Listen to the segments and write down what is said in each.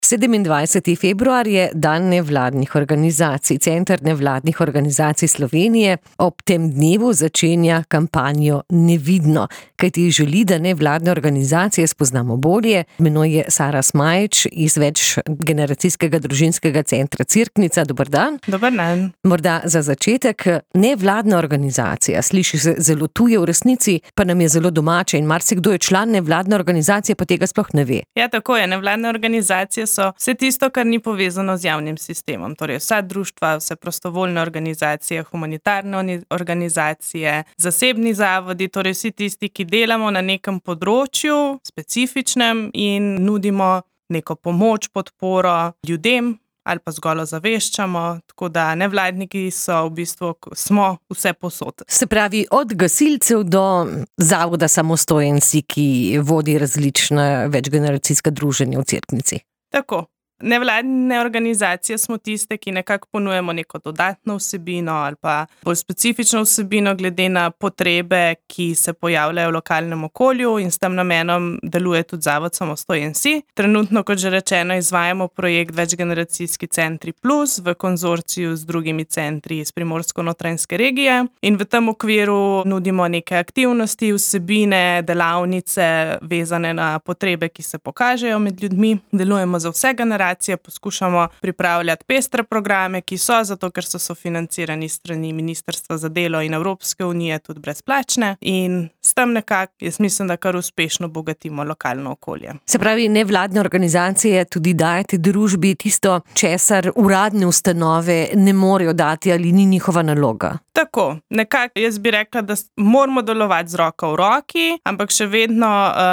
27. februar je dan nevladnih organizacij. Center nevladnih organizacij Slovenije ob tem dnevu začenja kampanjo Nevidno, kajti želi, da nevladne organizacije spoznamo bolje. Menoj je Sara Smajić iz večgeneracijskega družinskega centra Cerknica. Dober dan. Dober dan. Morda za začetek, nevladna organizacija, sliši se zelo tuje, v resnici pa nam je zelo domače in marsikdo je član nevladne organizacije, pa tega sploh ne ve. Ja, tako je. Nevladne organizacije so vse tisto, kar ni povezano z javnim sistemom. Torej vsa društva, vse prostovoljne organizacije, humanitarne organizacije, zasebni zavodi, torej vsi tisti, ki delamo na nekem področju specifičnem in nudimo neko pomoč, podporo ljudem ali pa zgolj ozaveščamo, tako da nevladniki so v bistvu, smo vse povsod. Se pravi, od gasilcev do zavoda Samostojenci, ki vodi različna večgeneracijska druženja v Cerknici. Tako. Nevladne organizacije smo tiste, ki nekako ponujemo neko dodatno vsebino ali pa bolj specifično vsebino glede na potrebe, ki se pojavljajo v lokalnem okolju, in s tem namenom deluje tudi zavod Samostojenci. Trenutno, kot že rečeno, izvajamo projekt Večgeneracijski centri plus v konzorciju z drugimi centri iz Primorsko-notranjske regije, in v tem okviru nudimo neke aktivnosti, vsebine, delavnice vezane na potrebe, ki se pokažejo med ljudmi. Delujemo za vse generacije. Poskušamo pripravljati pestre programe, ki so, zato ker so sofinancirani strani Ministrstva za delo in Evropske unije, tudi brezplačne, in s tem nekako, jaz mislim, da kar uspešno bogatimo lokalno okolje. Se pravi, nevladne organizacije tudi dajete družbi tisto, česar uradne ustanove ne morejo dati ali ni njihova naloga. Tako, nekako jaz bi rekla, da moramo delovati z roko v roki, ampak še vedno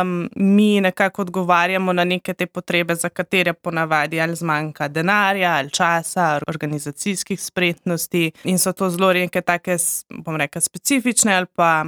mi nekako odgovarjamo na neke te potrebe, za katere ponavadi ali zmanjka denarja ali časa, organizacijskih spretnosti, in so to zelo neke take, bom rekla, specifične ali pa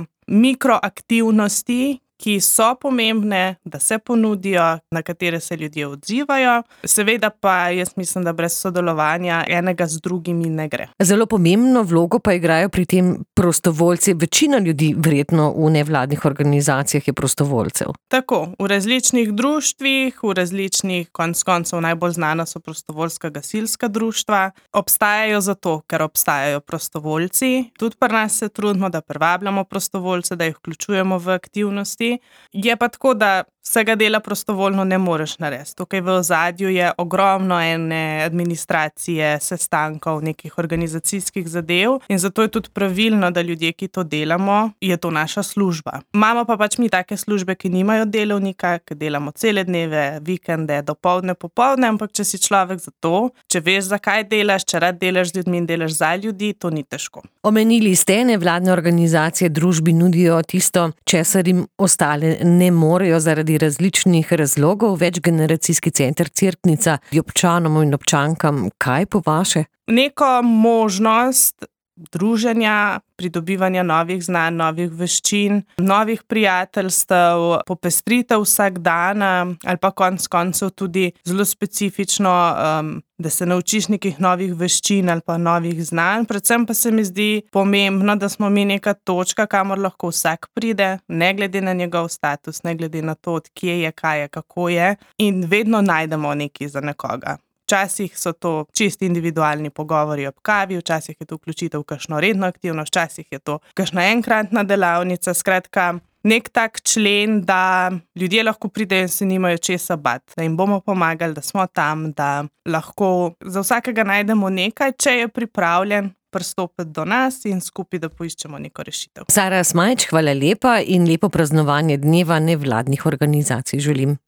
mikroaktivnosti, ki so pomembne, da se ponudijo, na katere se ljudje odzivajo. Seveda pa jaz mislim, da brez sodelovanja enega z drugimi ne gre. Zelo pomembno vlogo pa igrajo pri tem prostovoljci. Večina ljudi verjetno v nevladnih organizacijah je prostovoljcev. Tako, v različnih društvih, v različnih, konec koncev najbolj znana so prostovoljska gasilska društva. Obstajajo zato, ker obstajajo prostovoljci. Tudi pri nas se trudimo, da privabljamo prostovoljce, da jih vključujemo v aktivnosti. Je pa tako, da vsega dela prostovoljno ne moreš narediti. Tukaj v ozadju je ogromno ene administracije, sestankov, nekih organizacijskih zadev, in zato je tudi pravilno, da ljudje, ki to delamo, je to naša služba. Imamo pa pač mi take službe, ki nimajo delovnika, ki delamo cele dneve, vikende, dopoldne, popoldne, ampak če si človek za to, če veš, zakaj delaš, če rad delaš z ljudmi in delaš za ljudi, to ni težko. Omenili ste, nevladne organizacije družbi nudijo tisto, česar jim ostale ne morejo zaradi različnih razlogov. Večgeneracijski center Cerknica je občanom in občankam kaj po vaše? Neko možnost druženja, pridobivanja novih znanj, novih veščin, novih prijateljstev, popestritev vsakdana ali pa konec koncev tudi zelo specifično, da se naučiš nekih novih veščin ali pa novih znanj. Predvsem pa se mi zdi pomembno, da smo mi neka točka, kamor lahko vsak pride, ne glede na njegov status, ne glede na to, od kje je, kaj je, kako je, in vedno najdemo nekaj za nekoga. Včasih so to čisto individualni pogovori ob kavi, včasih je to vključitev v kakšno redno aktivnost, včasih je to kakšna enkratna delavnica. Skratka, nek tak člen, da ljudje lahko pridejo in se nimajo česa bati, da jim bomo pomagali, da smo tam, da lahko za vsakega najdemo nekaj, če je pripravljen pristopiti do nas in skupaj, da poiščemo neko rešitev. Sara Smajić, hvala lepa in lepo praznovanje dneva nevladnih organizacij želim.